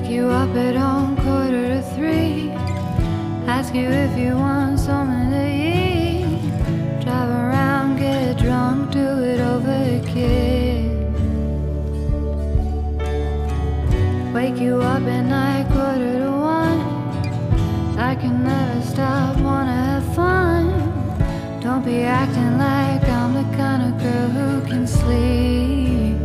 Wake you up at 2:45. Ask you if you want something to eat. Drive around, get drunk, do it over again. Wake you up at night, 1:45. I can never stop, wanna have fun. Don't be acting like I'm the kind of girl who can sleep.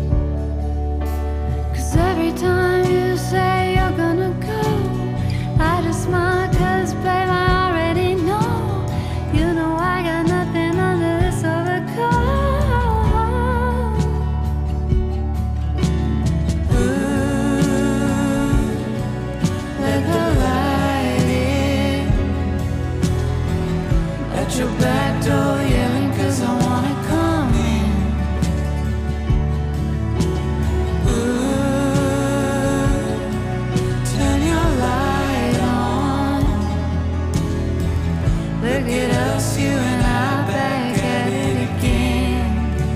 'Cause every time you say you're gonna go, I just smile 'cause babe I already know. You know I got nothing under this overcoat. Ooh, let the light in at your back door, yelling 'cause I wanna come in. Ooh, turn your light on. Look at us, you and I, back at it again.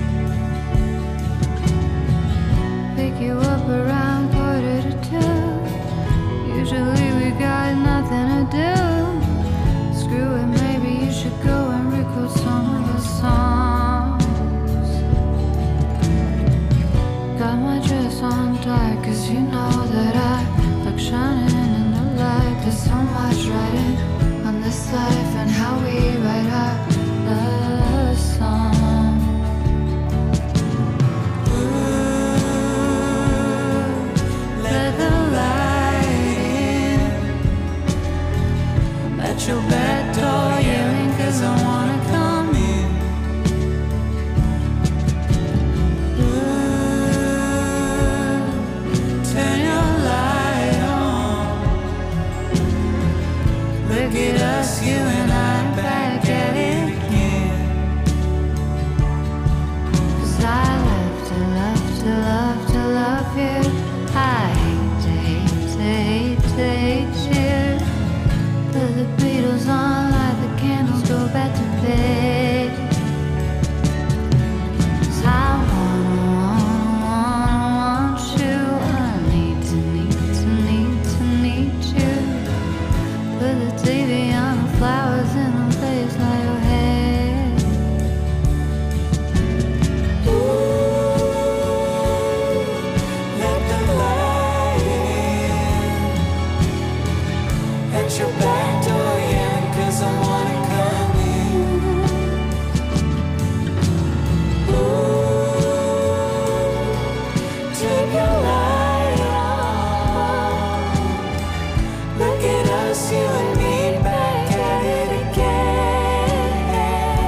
Pick you up around 1:45. Usually we got nothing to do. Screw it, maybe you should go and record some of the songs. Got my dress on tight 'cause you know that I like shining in the light. There's so much writing on this life and how we write our love song. Ooh, let the light in at your back door, yelling 'cause I wanna come in. Ooh, turn your light on. Look at us, you and I, back at it again. 'Cause I love to love to love to love you. I hate to hate to hate to hate you. Put the Beatles on, light the candles, go back to bed. 'Cause I want you. I need to need you. Put the TV on, the flowers in the place like your head. Ooh, let the light in at your back door, yeah, 'cause I wanna come in. Ooh, turn your light on. Look at us, you and me, back at it again.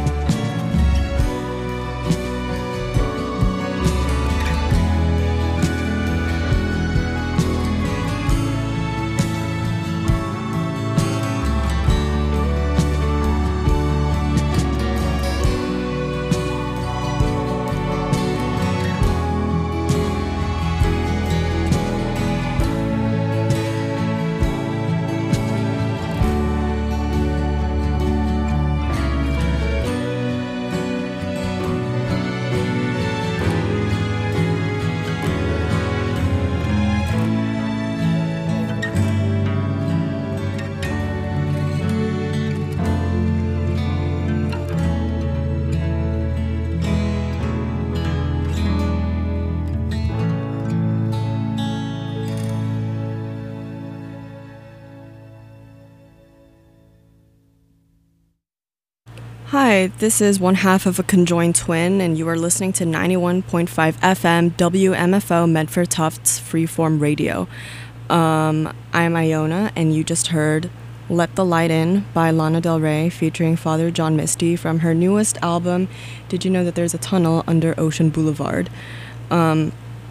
Hi, this is one half of a conjoined twin, and you are listening to 91.5 FM WMFO Medford Tufts Freeform Radio. I'm Iona, and you just heard Let the Light In by Lana Del Rey featuring Father John Misty from her newest album, Did You Know That There's a Tunnel Under Ocean Boulevard? I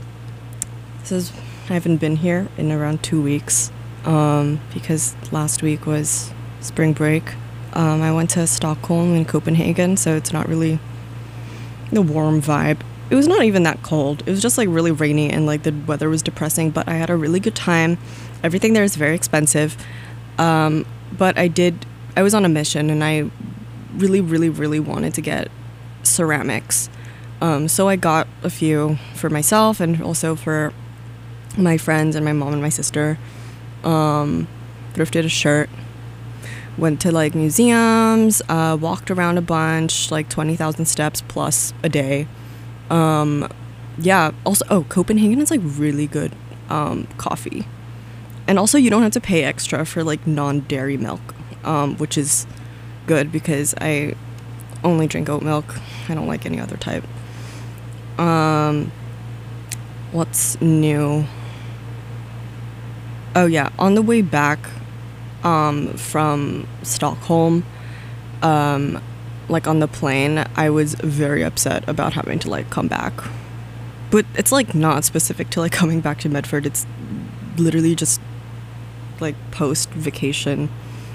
haven't been here in around 2 weeks because last week was spring break. I went to Stockholm and Copenhagen, so it's not really the warm vibe. It was not even that cold. It was just like really rainy and like the weather was depressing, but I had a really good time. Everything there is very expensive. But I was on a mission and I really, really, really wanted to get ceramics. So I got a few for myself and also for my friends and my mom and my sister. Thrifted a shirt, went to like museums, walked around a bunch, like 20,000 steps plus a day. Yeah, also, Copenhagen is like really good coffee. And also you don't have to pay extra for like non-dairy milk, which is good because I only drink oat milk. I don't like any other type. What's new? Oh yeah, on the way back from Stockholm, like on the plane, I was very upset about having to like come back. But it's like not specific to like coming back to Medford. It's literally just like post vacation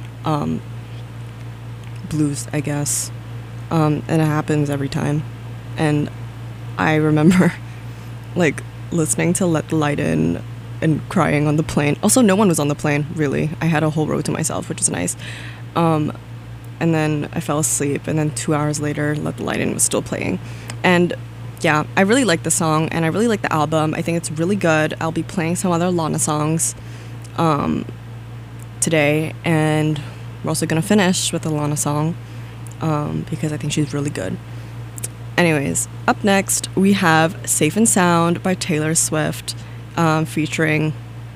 blues, I guess. And it happens every time. And I remember like listening to Let the Light In and crying on the plane. Also, no one was on the plane, really. I had a whole row to myself, which was nice. And then I fell asleep, and then 2 hours later, Let the Light In was still playing. And yeah, I really like the song, and I really like the album. I think it's really good. I'll be playing some other Lana songs today, and we're also gonna finish with a Lana song because I think she's really good. Anyways, up next, we have Safe and Sound by Taylor Swift. Featuring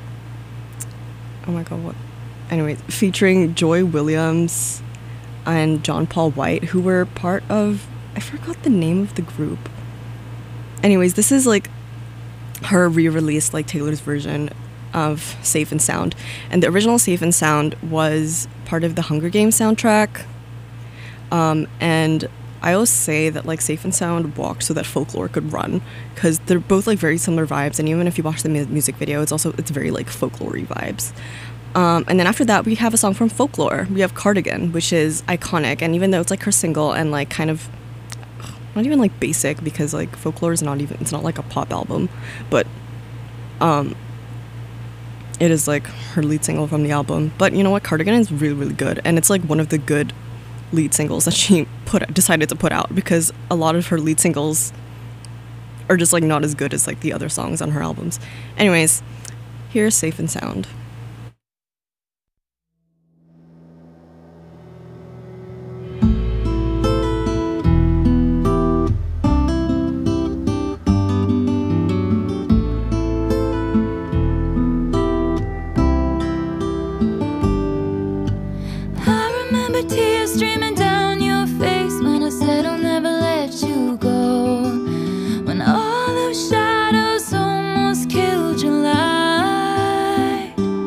featuring Joy Williams and John Paul White, who were part of, I forgot the name of the group. Anyways, this is like her re-release, like Taylor's version of Safe and Sound, and the original Safe and Sound was part of the Hunger Games soundtrack, and I always say that like Safe and Sound walked so that Folklore could run, because they're both like very similar vibes, and even if you watch the music video, it's very like folklore-y vibes. And then after that, we have a song from Folklore. We have Cardigan, which is iconic, and even though it's like her single and like kind of not even like basic, because like Folklore is it's not like a pop album, but it is like her lead single from the album. But you know what, Cardigan is really, really good, and it's like one of the good lead singles that she decided to put out, because a lot of her lead singles are just like not as good as like the other songs on her albums. Anyways, here's Safe and Sound. Tears streaming down your face when I said I'll never let you go, when all those shadows almost killed your light.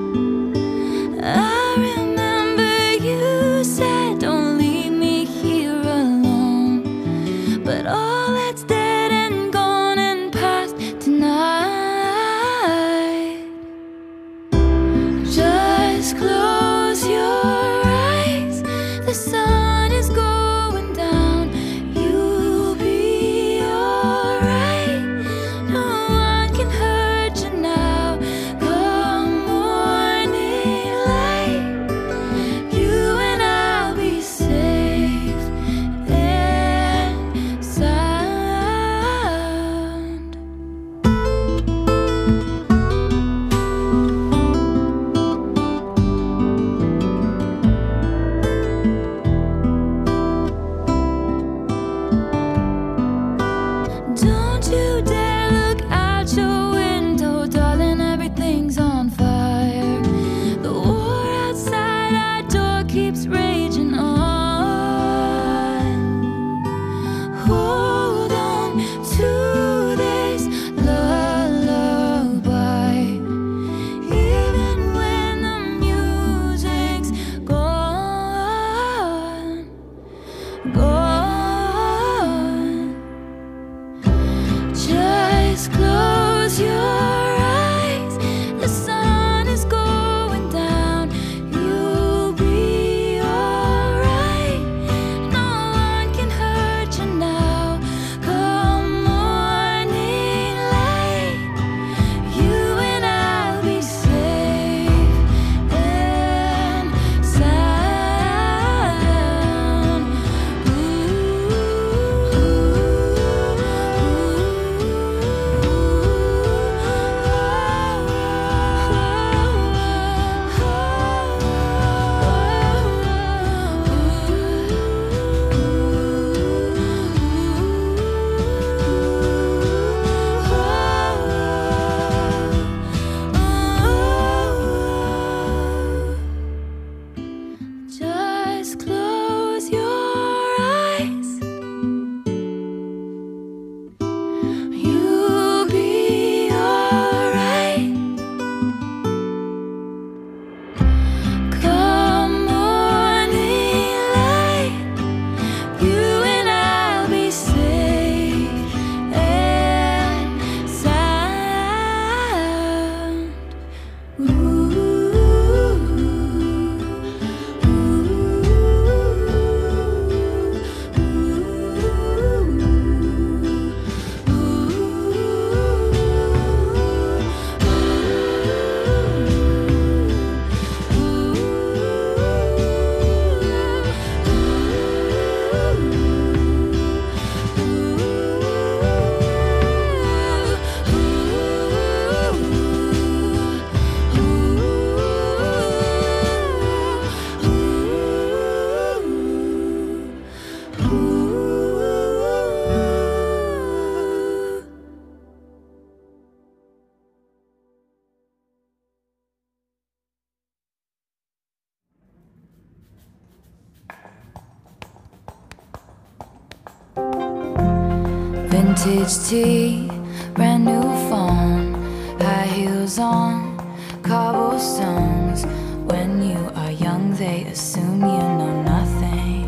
Vintage tea, brand new phone, high heels on, cobblestones. When you are young, they assume you know nothing.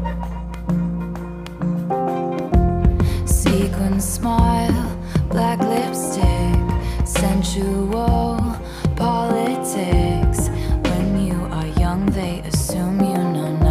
Sequin smile, black lipstick, sensual politics. When you are young, they assume you know nothing.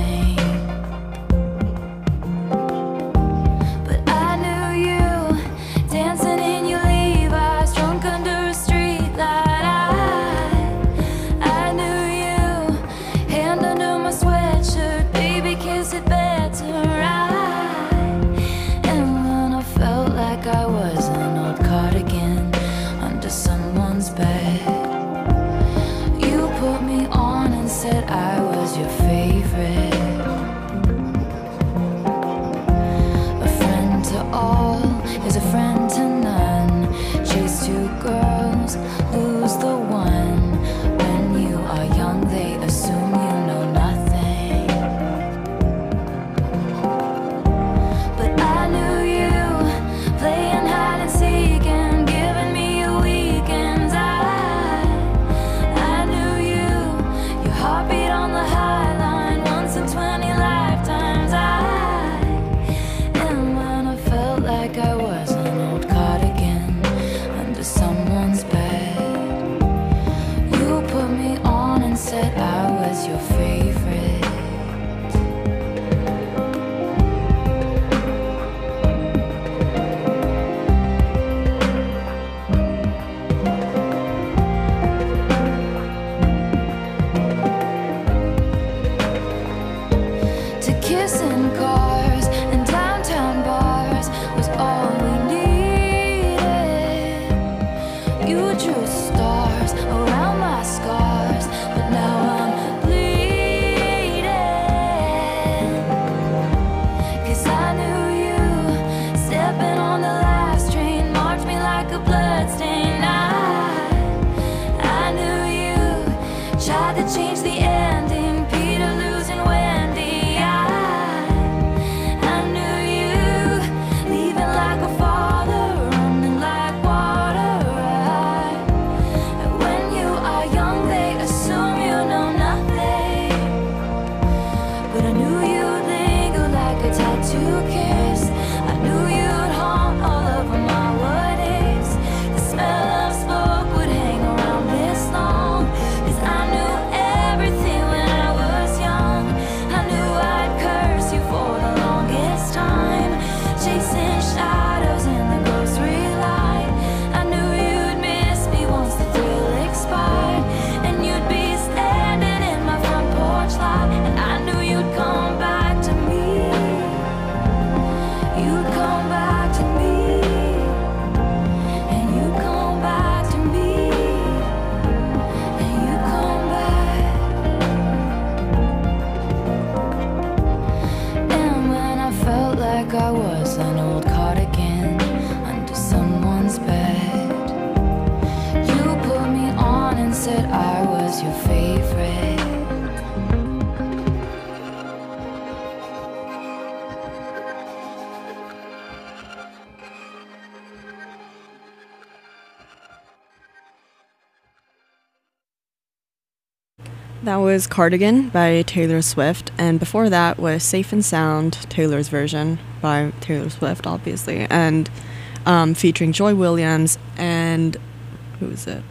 That was Cardigan by Taylor Swift, and before that was Safe and Sound, Taylor's version by Taylor Swift, obviously, and featuring Joy Williams and, who is it?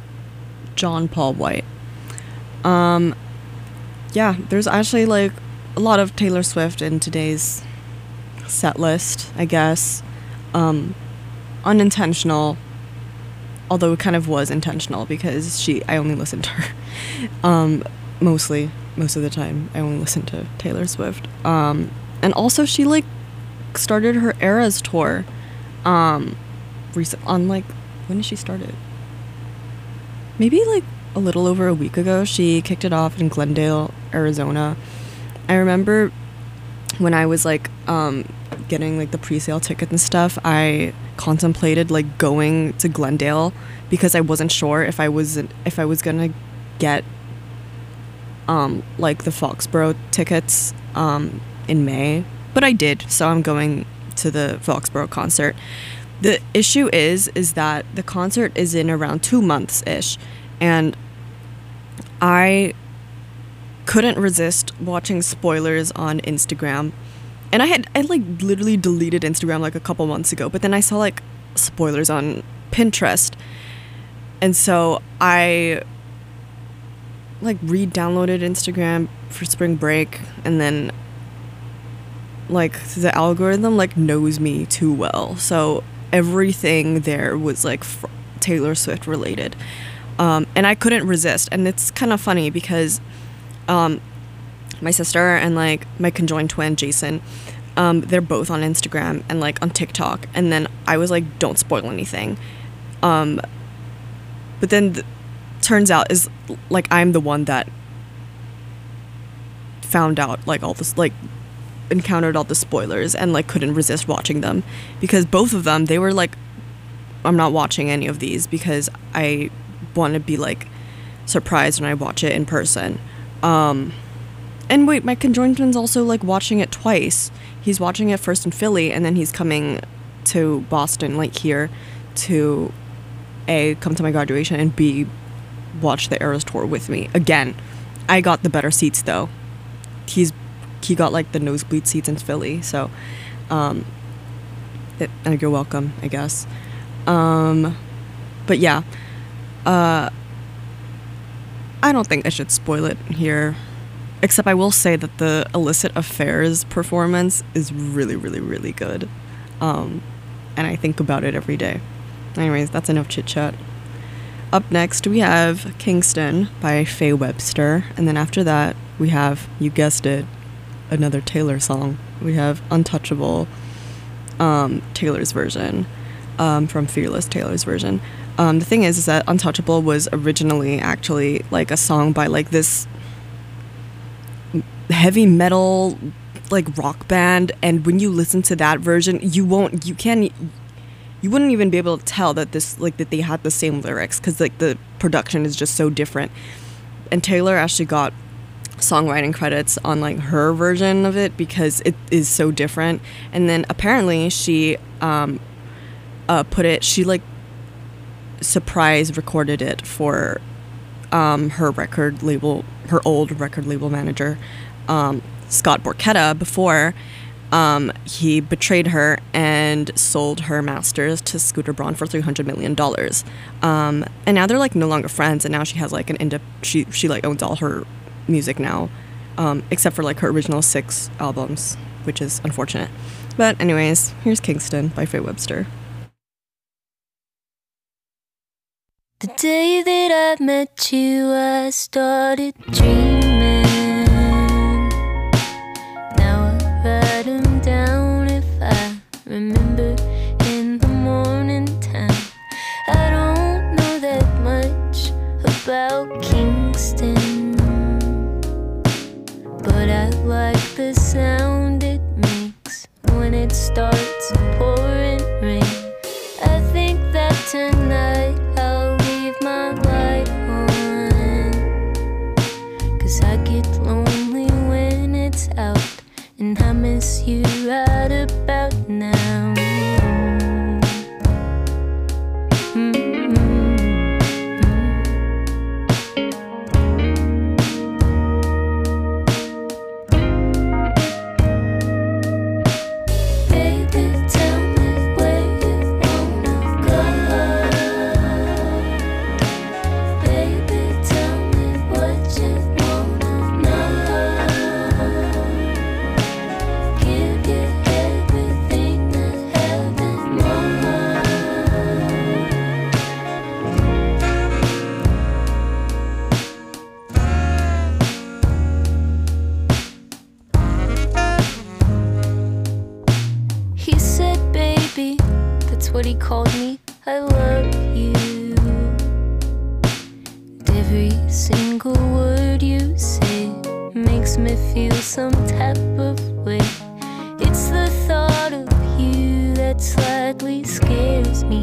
John Paul White. Yeah, there's actually like a lot of Taylor Swift in today's set list, I guess. Unintentional, although it kind of was intentional because I only listened to her. Most of the time I only listen to Taylor Swift. And also she like started her Eras tour on like, when did she start it? Maybe like a little over a week ago. She kicked it off in Glendale, Arizona. I remember when I was like getting like the pre-sale tickets and stuff, I contemplated like going to Glendale because I wasn't sure if I was gonna get like the Foxborough tickets in May, but I did, so I'm going to the Foxborough concert. The issue is that the concert is in around 2 months ish, and I couldn't resist watching spoilers on Instagram. And I like literally deleted Instagram like a couple months ago, but then I saw like spoilers on Pinterest, and so I like re-downloaded Instagram for spring break, and then like the algorithm like knows me too well, so everything there was like Taylor Swift related, and I couldn't resist. And it's kind of funny because my sister and like my conjoined twin Jason, they're both on Instagram and like on TikTok, and then I was like, don't spoil anything, but then turns out is like I'm the one that found out like all this, like encountered all the spoilers and like couldn't resist watching them, because both of them, they were like, I'm not watching any of these because I want to be like surprised when I watch it in person. And wait, my conjoined twin's also like watching it twice. He's watching it first in Philly, and then he's coming to Boston, like here, to A, come to my graduation, and B, watch the Eras tour with me. Again, I got the better seats though. He got like the nosebleed seats in Philly, so you're welcome, I guess. But yeah, I don't think I should spoil it here, except I will say that the Illicit Affairs performance is really, really, really good, and I think about it every day. Anyways, that's enough chit chat. Up next, we have Kingston by Faye Webster, and then after that, we have, you guessed it, another Taylor song. We have Untouchable, Taylor's version, from Fearless, Taylor's version. The thing is that Untouchable was originally actually like a song by like this heavy metal like rock band, and when you listen to that version, you wouldn't even be able to tell that that they had the same lyrics, because like the production is just so different. And Taylor actually got songwriting credits on like her version of it because it is so different. And then apparently she she like surprise recorded it for her record label, her old record label manager, Scott Borchetta, before he betrayed her and sold her masters to Scooter Braun for $300 million. And now they're like no longer friends, and now she has like she like owns all her music now, except for like her original 6 albums, which is unfortunate. But anyways, here's Kingston by Faye Webster. The day that I met you, I started dreaming. Now I write them down if I remember in the morning time. I don't know that much about Kingston, but I like the sound it makes when it starts pouring rain. I think that tonight I'll leave my light on, 'cause I get lonely when it's out, and I miss you right about now. What he called me, I love you. And every single word you say makes me feel some type of way. It's the thought of you that slightly scares me,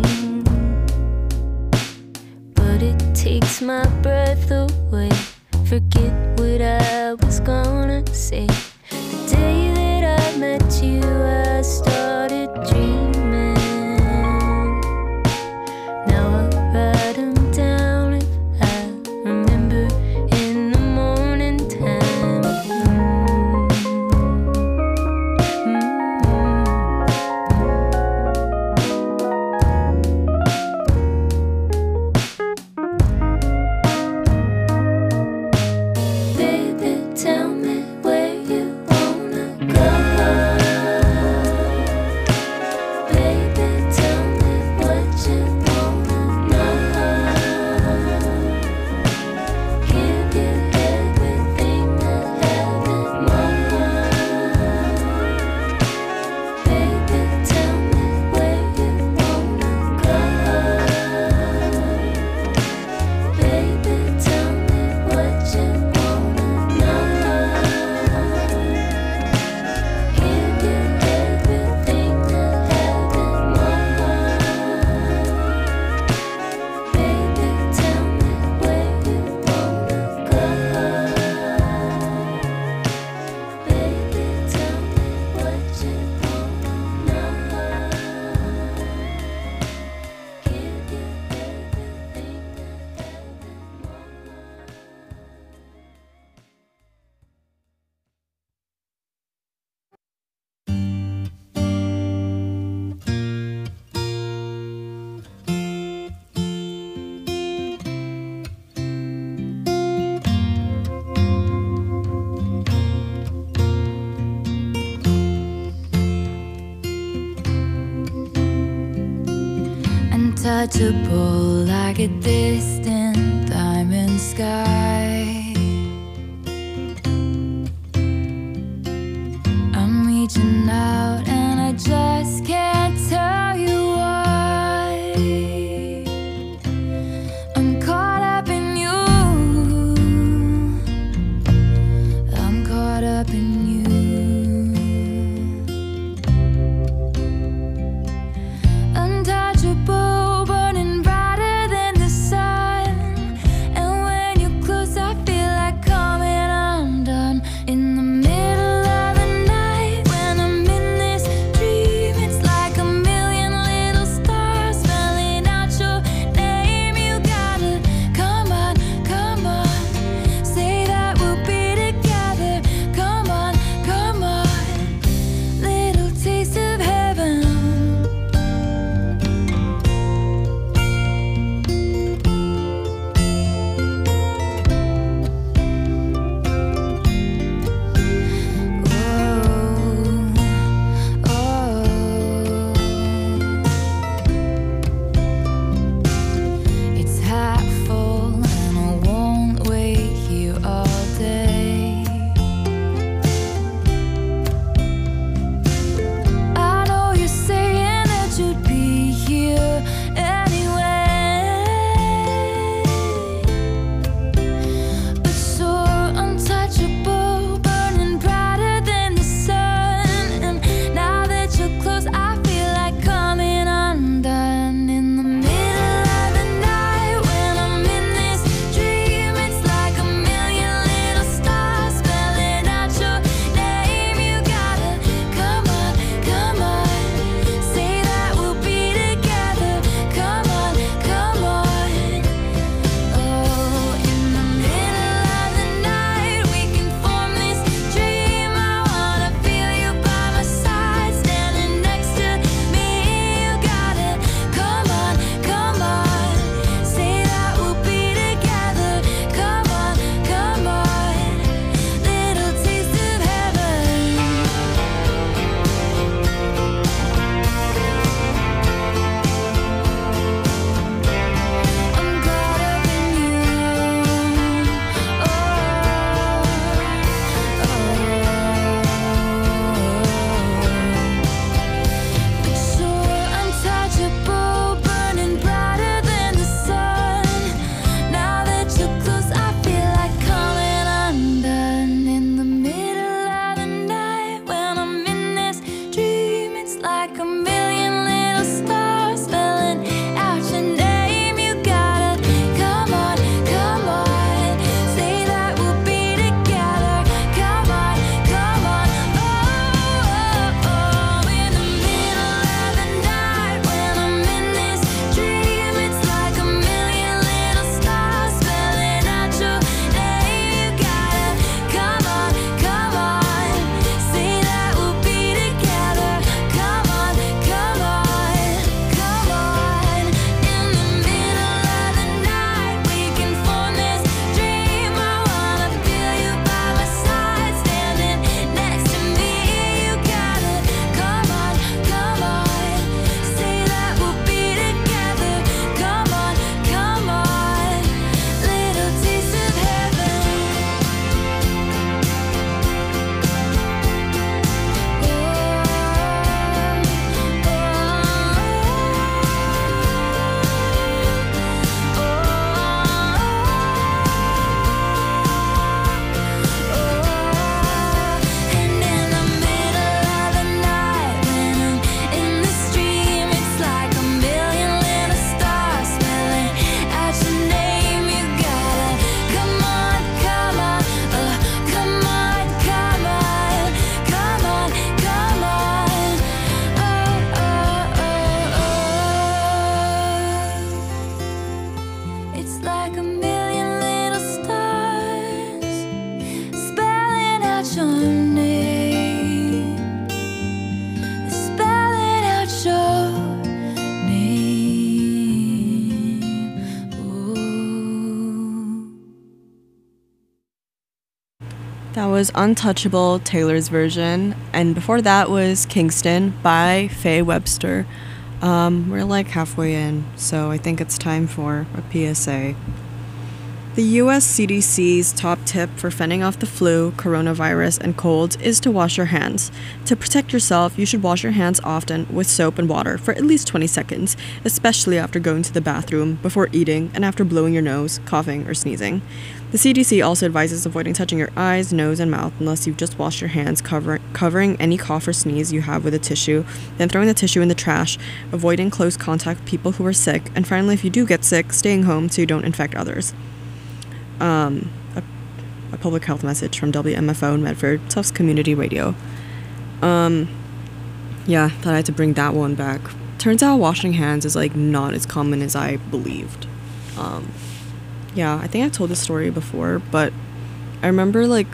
but it takes my breath away. Forget what I was gonna say. The day that I met you, I started untouchable, like a distant diamond sky. I'm reaching out and I just can't tell you why. I'm caught up in you. I'm caught up in you. Untouchable, burning brighter than the sun. And when you're close, I feel like coming undone. In the middle of the night, when I'm in this dream, it's like a million little stars spelling out your name. You gotta come on, come on, say that we'll be together. Come on, come on, little taste of heaven. It's half full and I won't wait here all day. I know you're saying that you'd be here anyway, but so untouchable, burning brighter than the sun. And now that you're close, I feel like coming undone. In the middle of the night, when I'm in this dream, it's like a million little stars spelling out your name. You gotta come on, come on, say that we'll be together. Come on, come on. Oh, in the middle of the night, we can form this dream. I wanna feel you by my side, standing next to me. You gotta come on, come on, say that we'll be together. Come on, come on, little taste of heaven. I'm caught up in you. So untouchable, burning brighter than the sun. Now that you're close, I feel like coming undone. In the middle of the night, when I'm in this dream, it's like a million little stars spelling out your name. You gotta come on, come on, say that we'll be together. Come on, come on. Oh, in the middle of the night, when I'm in this dream, it's like a million little stars spelling out your name. You gotta come on, come on, say that we'll be together. Come on, come on, come on. In the middle of the night, we can form this dream. I wanna feel you by my side, standing next to me. You gotta come on, come on, say that we'll be together. Come on, come on, little taste of heaven. And in the middle of the night, when I'm in this dream, it's like a million little stars spelling out your name. You gotta come on, come on, come on, come on, come on, come on. It's like a million little stars spelling out your name, spelling out your name. Ooh. That was Untouchable, Taylor's version, and before that was Kingston by Faye Webster. We're like halfway in, so I think it's time for a PSA. The US CDC's top tip for fending off the flu, coronavirus, and colds is to wash your hands. To protect yourself, you should wash your hands often with soap and water for at least 20 seconds, especially after going to the bathroom, before eating, and after blowing your nose, coughing, or sneezing. The CDC also advises avoiding touching your eyes, nose, and mouth unless you've just washed your hands, covering any cough or sneeze you have with a tissue, then throwing the tissue in the trash, avoiding close contact with people who are sick, and finally, if you do get sick, staying home so you don't infect others. A public health message from WMFO in Medford, Tufts Community Radio. Yeah, thought I had to bring that one back. Turns out washing hands is like not as common as I believed. Yeah, I think I've told this story before, but I remember like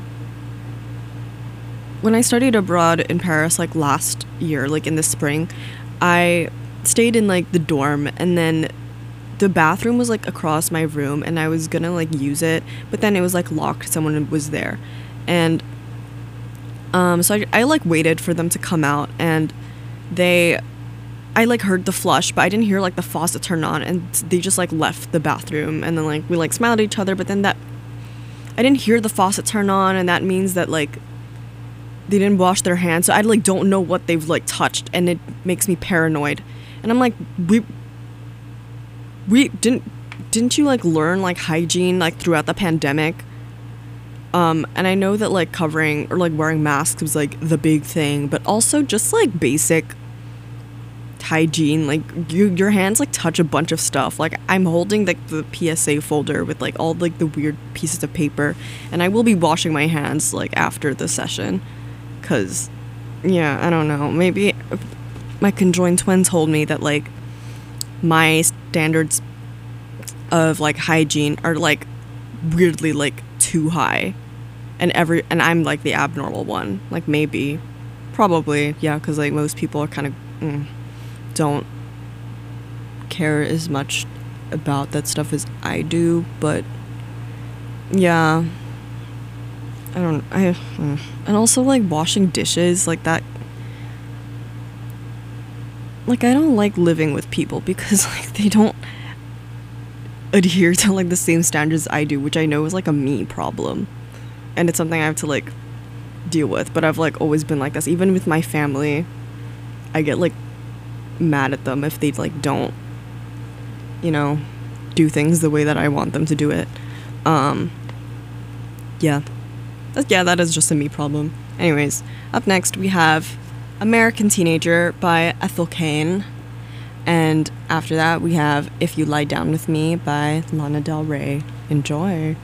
when I studied abroad in Paris like last year, like in the spring, I stayed in like the dorm, and then the bathroom was like across my room, and I was gonna like use it, but then it was like locked, someone was there, and so I like waited for them to come out, and I like heard the flush, but I didn't hear like the faucet turn on, and they just like left the bathroom, and then like we like smiled at each other, but then I didn't hear the faucet turn on, and that means that like they didn't wash their hands, so I like don't know what they've like touched, and it makes me paranoid, and I'm like, we didn't you like learn like hygiene like throughout the pandemic? And I know that like covering or like wearing masks was like the big thing, but also just like basic hygiene, like your hands like touch a bunch of stuff. Like I'm holding like the PSA folder with like all like the weird pieces of paper, and I will be washing my hands like after the session, cause yeah, I don't know, maybe my conjoined twin told me that like my standards of like hygiene are like weirdly like too high, and I'm like the abnormal one, like maybe probably, yeah, because like most people are kind of don't care as much about that stuff as I do, but yeah, and also like washing dishes like that, like I don't like living with people because like they don't adhere to like the same standards I do, which I know is like a me problem, and it's something I have to like deal with. But I've like always been like this, even with my family. I get like mad at them if they like don't, you know, do things the way that I want them to do it. Yeah, that is just a me problem. Anyways, up next we have American Teenager by Ethel Cain, and after that we have If You Lie Down With Me by Lana Del Rey. Enjoy.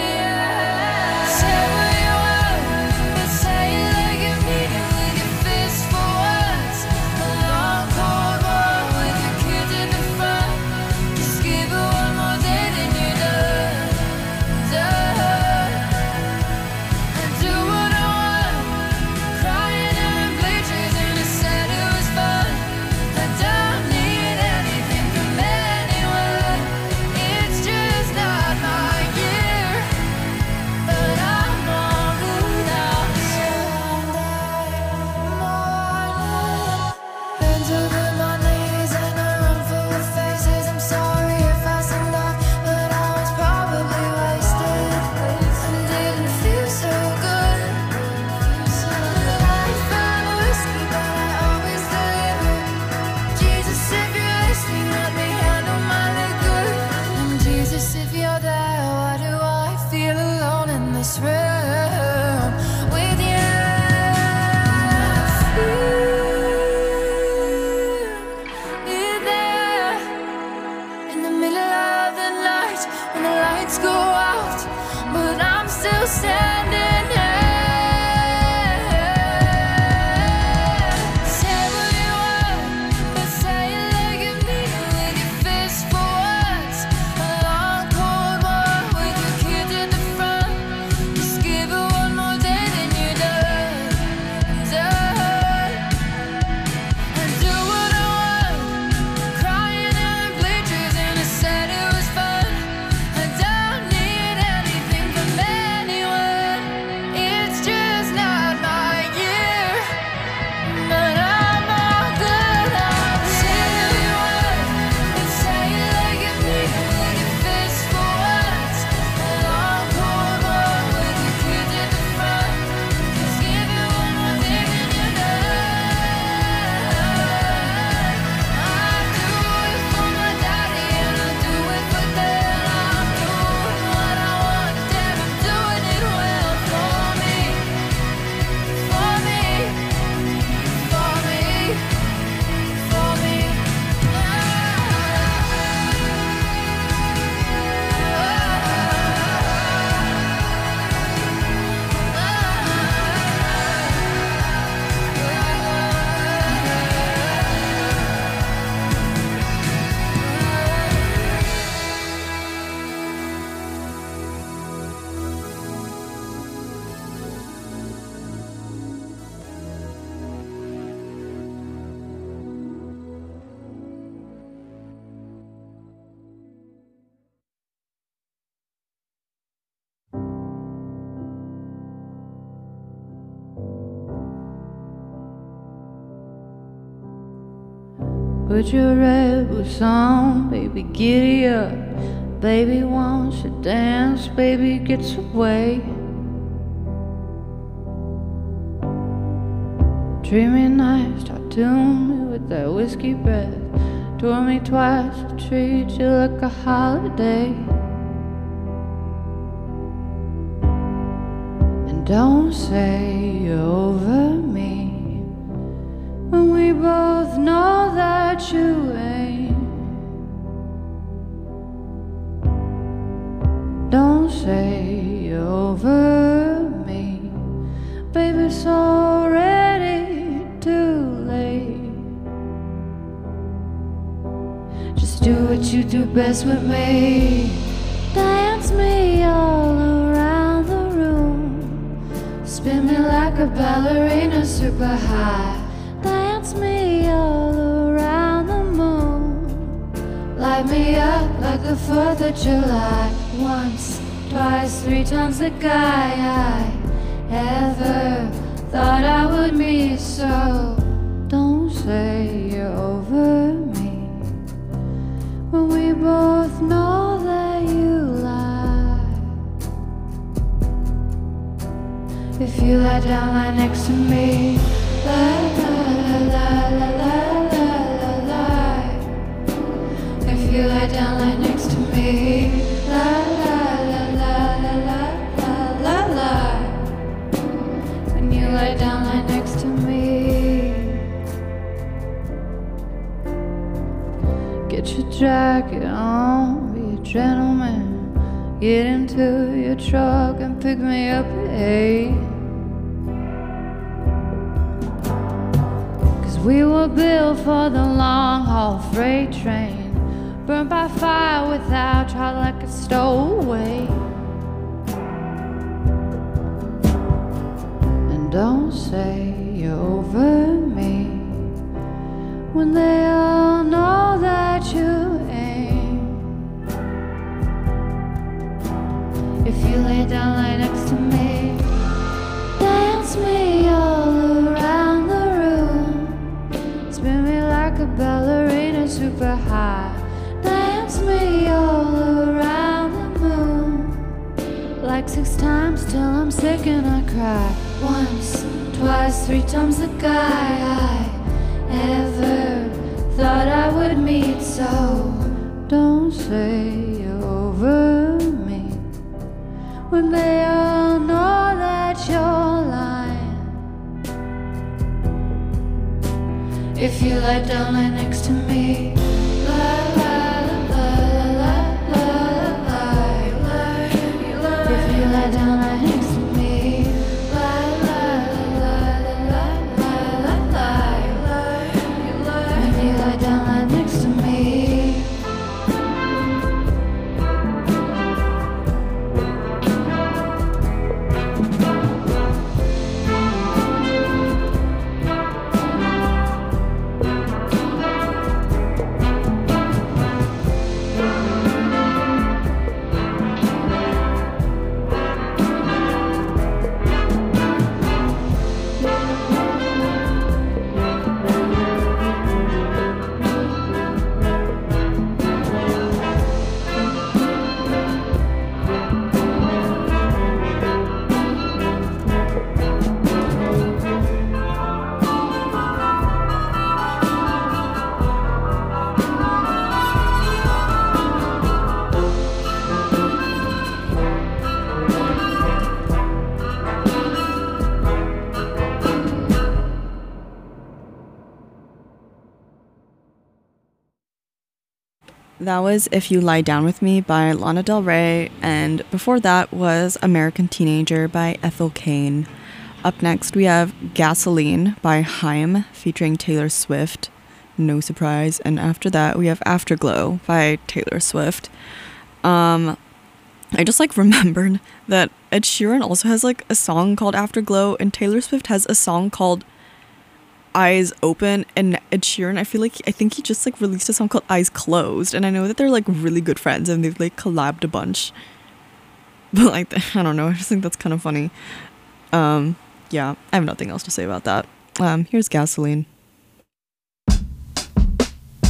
Say it like you mean it with your fist Put your red boots on, baby, giddy up. Baby wants to dance, baby gets away. Treat me nice, tattoo me with that whiskey breath. Tour me twice, I'll treat you like a holiday. And don't say you're over me when we both know that you ain't. Don't say you're over me, baby, it's already too late. Just do what you do best with me. Dance me all around the room. Spin me like a ballerina super high. Dance me all around the moon. Light me up like the 4th of July. Once, twice, 3 times the guy I ever thought I would meet. So don't say you're over me when we both know that you lie. If you lie down, lie next to me. Lie, lie, lie, lie, lie, lie, lie, lie. If you lie down, lie next to me. Lie, lie, lie, lie, lie, lie, lie, lie. When you lie down, lie next to me. Get your jacket on, be a gentleman. Get into your truck and pick me up at 8. We were built for the long haul freight train, burned by fire without trial like a stowaway. And don't say you're over me when they all know that you ain't. If you lay down, lie next to me. Dance me all around the room. Spin me like a ballerina super high. Dance me all around the moon. Like 6 times till I'm sick and I cry. Once, twice, 3 times the guy I ever thought I would meet. So don't say you're over me when they all know that you're lying. If you lie down, lie next to me. Lie, lie, lie, lie, lie, lie, lie. If you lie down, lie next to me. Lie, lie, lie, lie, lie, lie, lie. If you lie down, lie next to me. That was If You Lie Down With Me by Lana Del Rey, and before that was American Teenager by Ethel Cain. Up next we have Gasoline by Haim featuring Taylor Swift, no surprise, and after that we have Afterglow by Taylor Swift. I just remembered that Ed Sheeran also has a song called Afterglow, and Taylor Swift has a song called Eyes Open, and Ed Sheeran, I think he just released a song called Eyes Closed, and I know that they're really good friends and they've collabed a bunch, but I don't know, I just think that's kind of funny. Yeah, I have nothing else to say about that. Here's Gasoline.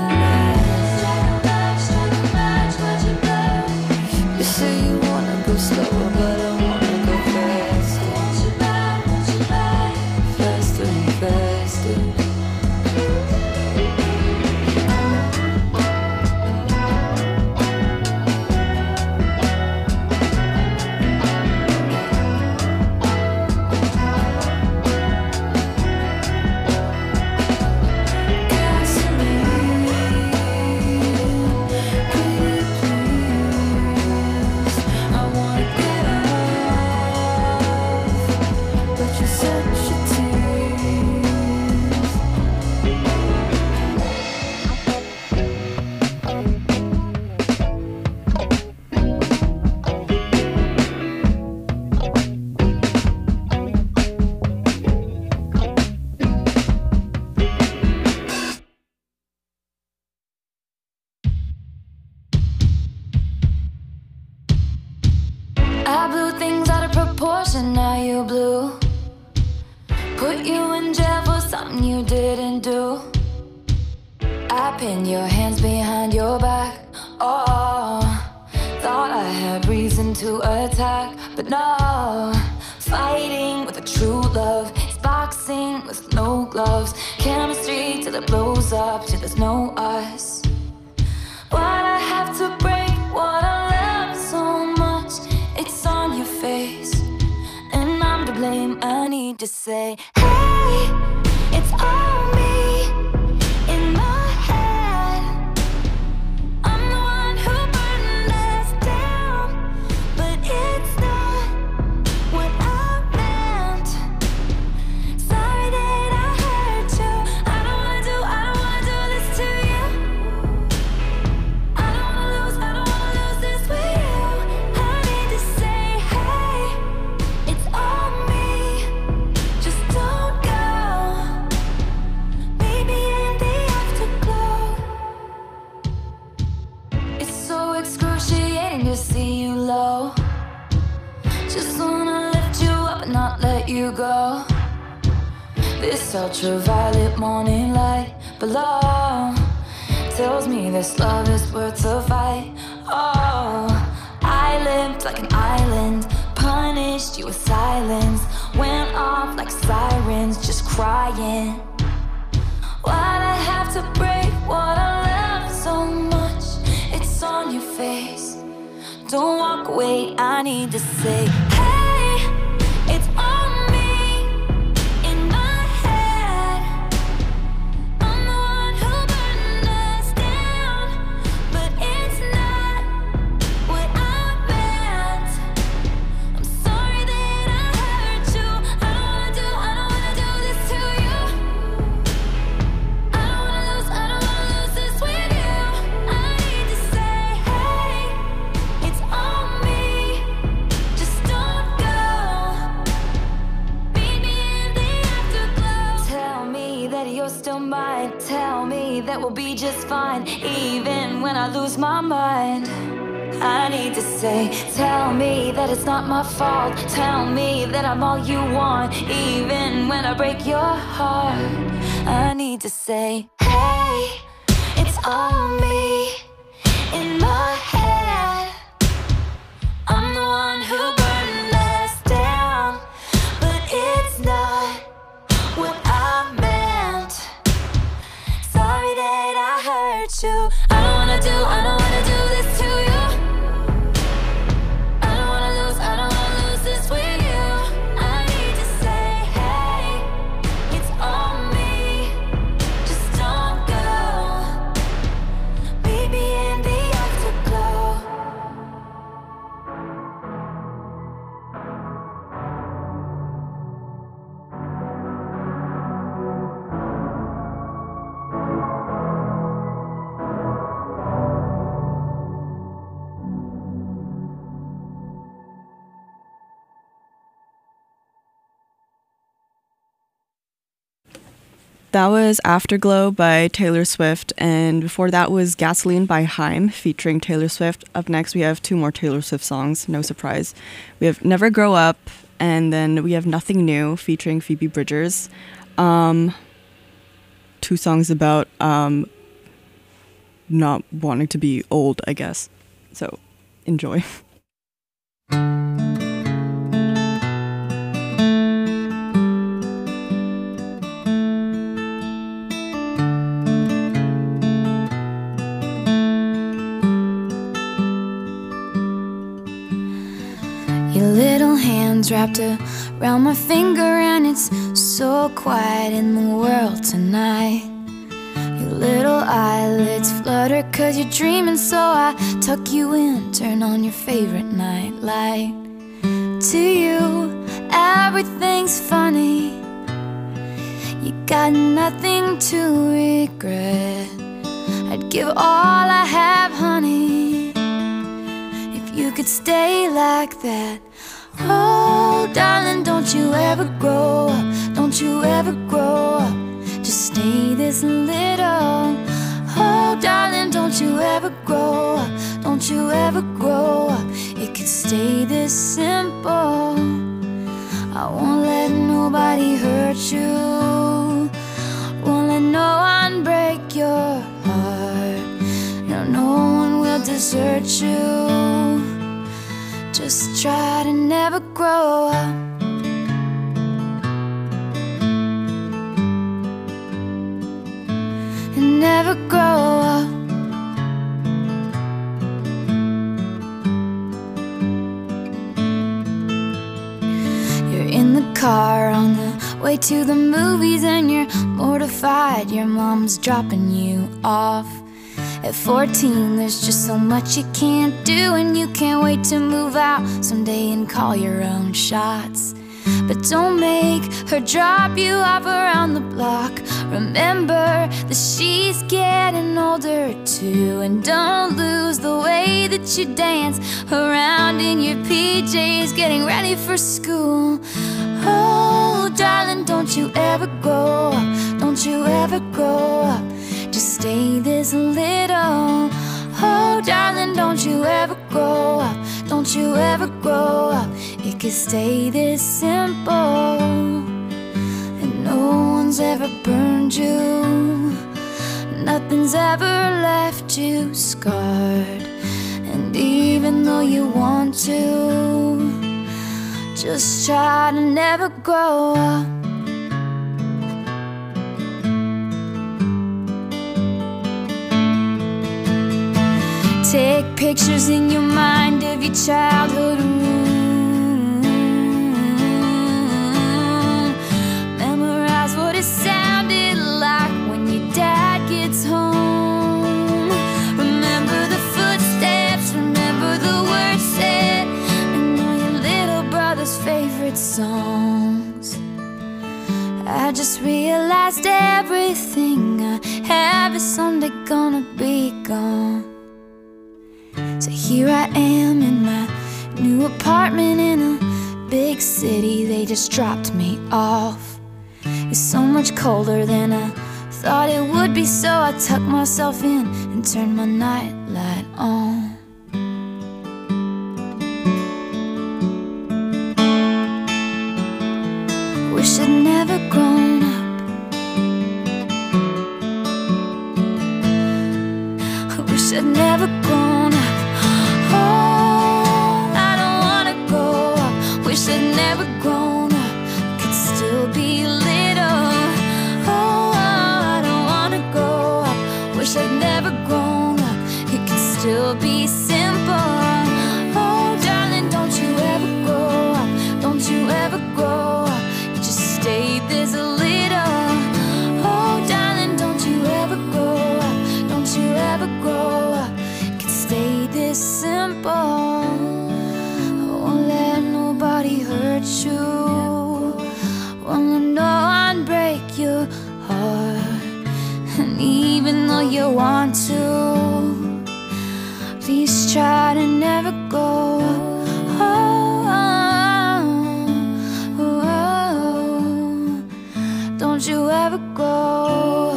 You say you wanna go slower, but I wanna go faster. Faster and faster. I blew things out of proportion, now you blew. Put you in jail for something you didn't do. I pinned your hands behind your back. Oh, thought I had reason to attack, but no. Fighting with a true love is boxing with no gloves. Chemistry till it blows up, till there's no us. Why'd I have to break what I love so much? It's on your face, and I'm to blame. I need to say, hey, it's all me in my head. I'm the one who burned us down, but it's not what I meant. Sorry that I hurt you. I don't wanna do this to you. I don't wanna lose this with you. I need to say, hey, it's all me. Just don't go. Maybe in the afterglow. It's so excruciating to see you low. Just wanna lift you up and not let you go. This ultraviolet morning light below tells me this love is worth the fight. Oh, I lived like an island, punished you with silence. Went off like sirens, just crying. Why'd I have to break what I love so much? It's on your face. Don't walk away, I need to say, hey, it's on me in my head. I'm the one who burned us down, but it's not what I meant. I'm sorry that I hurt you. I don't wanna do this to you. I don't wanna lose this with you. I need to say, hey, it's on me. Just don't go. Meet me in the afterglow. Tell me that you're still mine. Tell me that we'll be just fine, even when I lose my mind. I need to say, tell me that it's not my fault. Tell me that I'm all you want, even when I break your heart. I need to say, hey, it's all me in my head. I'm the one who burned us down, but it's not what I meant. Sorry that I hurt you. I don't wanna do this to you. I don't wanna lose this with you. I need to say, hey, it's on me. Just don't go. Meet me in the afterglow. That was Afterglow by Taylor Swift, and before that was Gasoline by Haim featuring Taylor Swift. Up next we have two more Taylor Swift songs, no surprise. We have Never Grow Up, and then we have Nothing New featuring Phoebe Bridgers. Two songs about not wanting to be old, I guess. So, enjoy. Your little hands wrapped around my finger, and it's so quiet in the world tonight. Your little eyelids flutter 'cause you're dreaming, so I tuck you in, turn on your favorite night light. To you, everything's funny. You got nothing to regret. I'd give all I have, honey, if you could stay like that. Oh, darling, don't you ever grow up, don't you ever grow up, just stay this little. Oh, darling, don't you ever grow up, don't you ever grow up, it could stay this simple. I won't let nobody hurt you, won't let no one break your heart. No one will desert you. Just try to never grow up. And never grow up. You're in the car on the way to the movies, and you're mortified your mom's dropping you off. At 14, there's just so much you can't do, and you can't wait to move out someday and call your own shots. But don't make her drop you off around the block. Remember that she's getting older too, and don't lose the way that you dance around in your PJs getting ready for school. Oh, darling, don't you ever grow up, don't you ever grow up, just stay this little. Oh, darling, don't you ever grow up, don't you ever grow up, it could stay this simple. And no one's ever burned you, nothing's ever left you scarred. And even though you want to, just try to never grow up. Take pictures in your mind of your childhood room. Memorize what it sounded like when your dad gets home. Remember the footsteps, remember the words said, and all your little brother's favorite songs. I just realized everything I have is someday gonna be gone. So here I am in my new apartment in a big city. They just dropped me off. It's so much colder than I thought it would be, so I tucked myself in and turned my nightlight on. Wish I'd never grown up. I wish I'd never grown up. Oh, I don't wanna grow up. Wish I'd never grown up, could still be little. Oh, I don't wanna grow up. Wish I'd never grown up, it could still be simple. Oh, darling, don't you ever grow up, don't you ever grow up, you just stay this little. Oh, darling, don't you ever grow up, don't you ever grow up, stay this simple. I won't let nobody hurt you, won't let no one break your heart. And even though you want to, please try to never go. Oh, oh, oh, oh. Don't you ever go.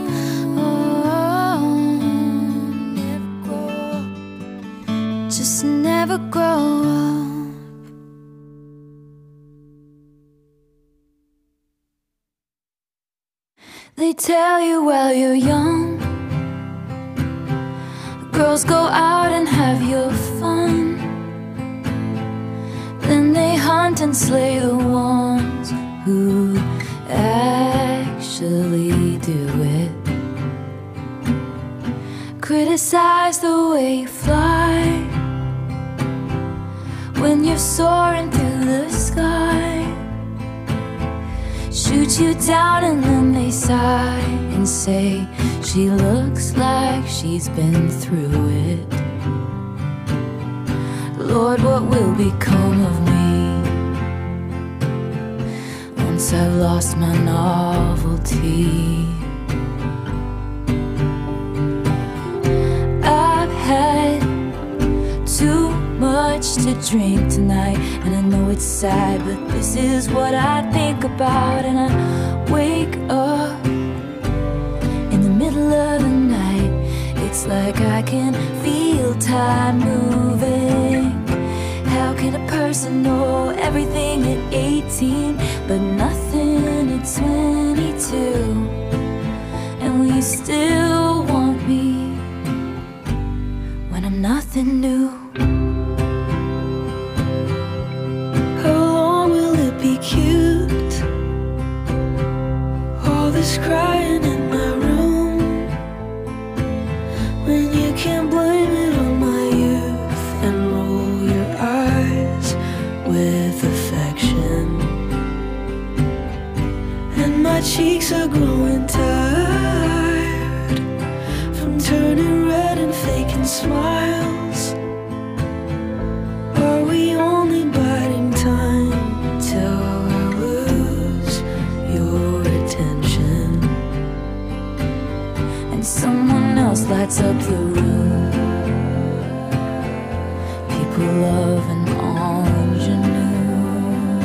Just never grow up. They tell you while you're young, Girls go out and have your fun, then they hunt and slay the ones who actually do it. Criticize the way you fly when you're soaring through the sky. Shoot you down and then they sigh and say, she looks like she's been through it. Lord, what will become of me once I've lost my novelty? I've had too much to drink tonight, and I know it's sad, but this is what I think about. And I wake up in the middle of the night, it's like I can feel time moving. How can a person know everything at 18 but nothing at 22? And will you still want me when I'm nothing new? How long will it be cute? All this crying in my room, when you can't blame it on my youth and roll your eyes with affection. And my cheeks are growing tired from turning red and faking smiles. Are we only biding time till I lose your attention and someone else lights up the room? People love an ingenue.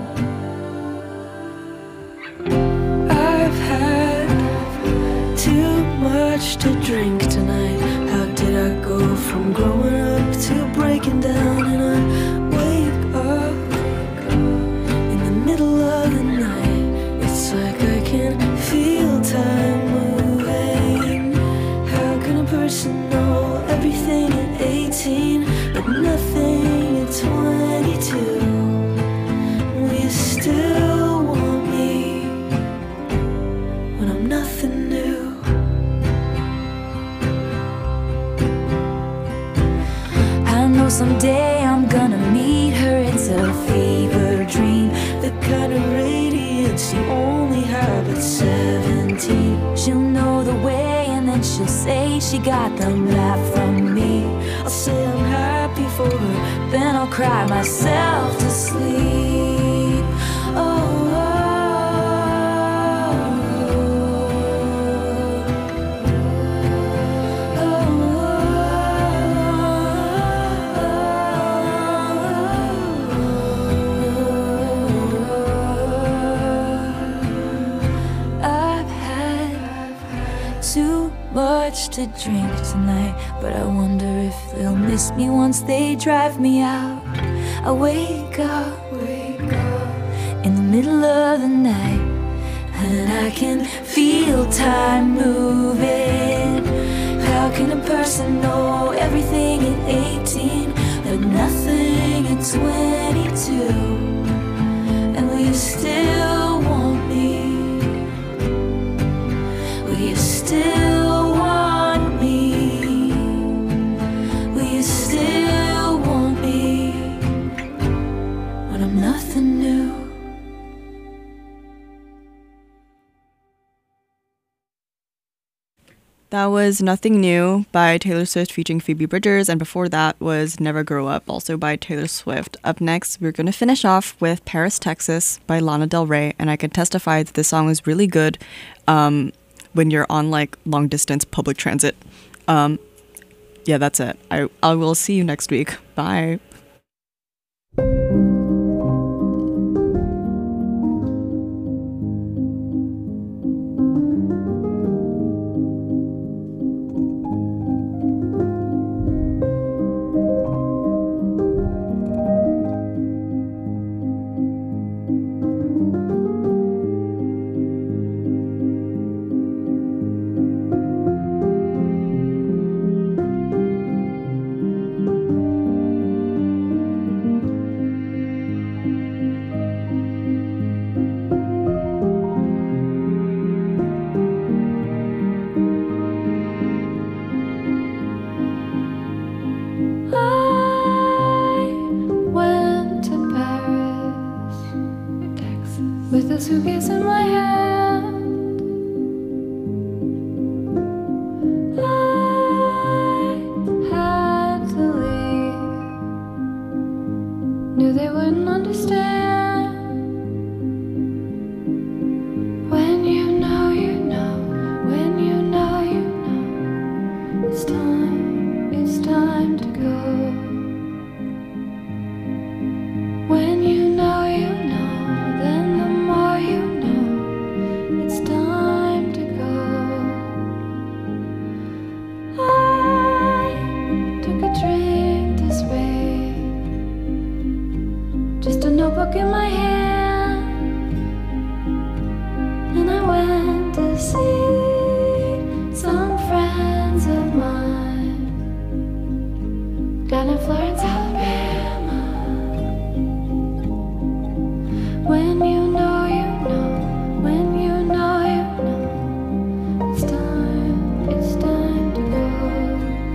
I've had too much to drink tonight. How did I go from growing up to breaking down? And I wake up in the middle of the night, it's like I can feel time moving. How can a person know everything at 18 but nothing at 22? Will you still want me when I'm nothing new? I know someday I'm gonna meet her. It's a fever dream, the kind of radiance you only have at 17. She'll know the way and then she'll say she got the laugh from me. I'll say I'm happy for her, then I'll cry myself to sleep. Oh, I've had too much to drink tonight, but I wonder if they'll miss me once they drive me out. I wake up in the middle of the night, and I can feel time moving. How can a person know everything at 18 but nothing at 22? And will you still want me? Will you still want me? Will you still want me when I'm nothing new? That was Nothing New by Taylor Swift featuring Phoebe Bridgers, and before that was Never Grow Up, also by Taylor Swift. Up next, we're going to finish off with Paris, Texas by Lana Del Rey, and I can testify that this song is really good when you're on like long distance public transit. Yeah, that's it. I will see you next week. Bye. it's time to go. When you know, then the more you know, it's time to go. I took a drink this way, just a notebook in my hand, and I went to see some friends of mine down in Florence.